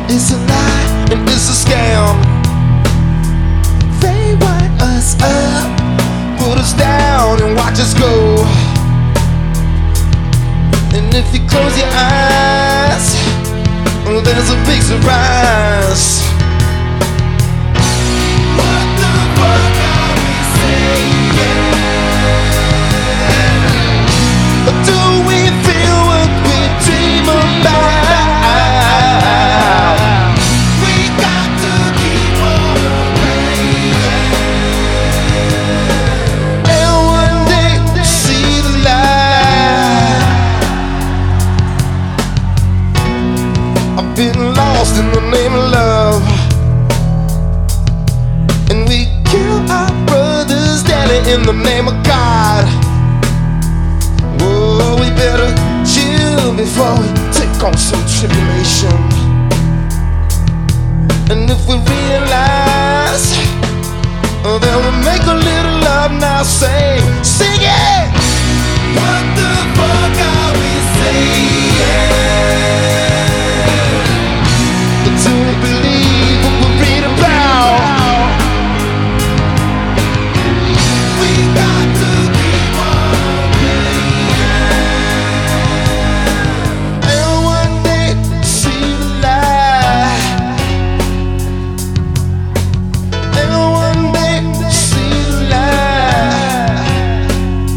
It's a lie and it's a scam. They wind us up, put us down and watch us go. And if you close your eyes, well, there's a big surprise. What the fuck are we saying? Do we feel what we dream about? We got to keep on praying, and one day see the light. I've been lost in the name of love, and we kill our brothers daily in the name of God. Whoa, we better chill before we take on some tribulation. And if we realize, oh, then we'll make a little love now. Sing it! What the fuck are we saying? Do we believe what we read about? We got to keep on praying, and one day see the light, and one day see the light,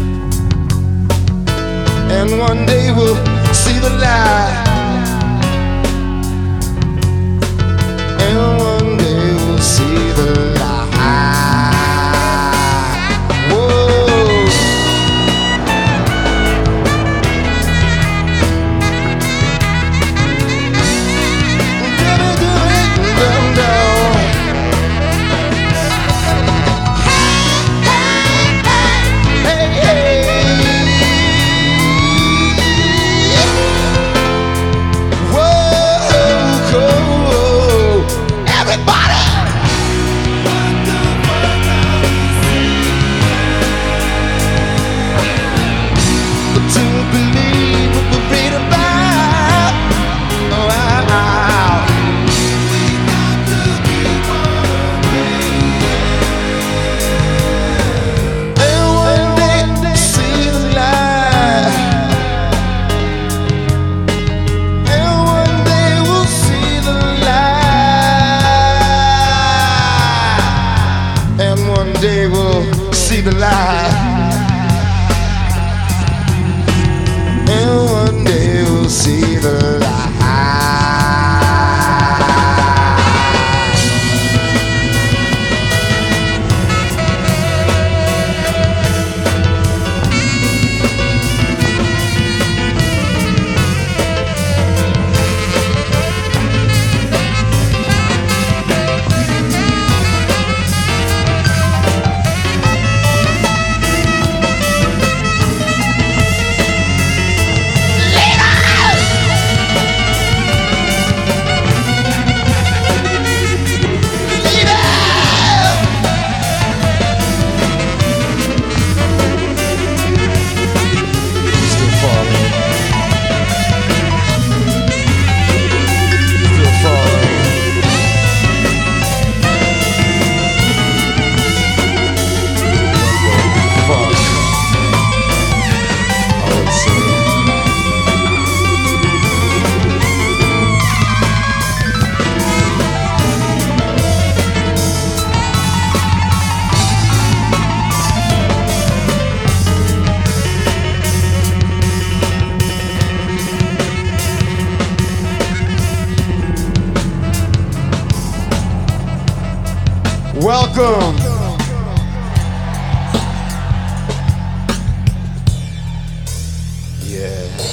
and one day we'll see the light. And one day we'll see the light. Whoa. Hey, hey. Whoa, everybody! What the fuck are we saying? Do you believe what we read about? Oh, wow. We got to keep on praying, and one day see the light, and one day we'll see the light, and one day we'll see the light, and one day we'll see the light. Welcome. Yeah.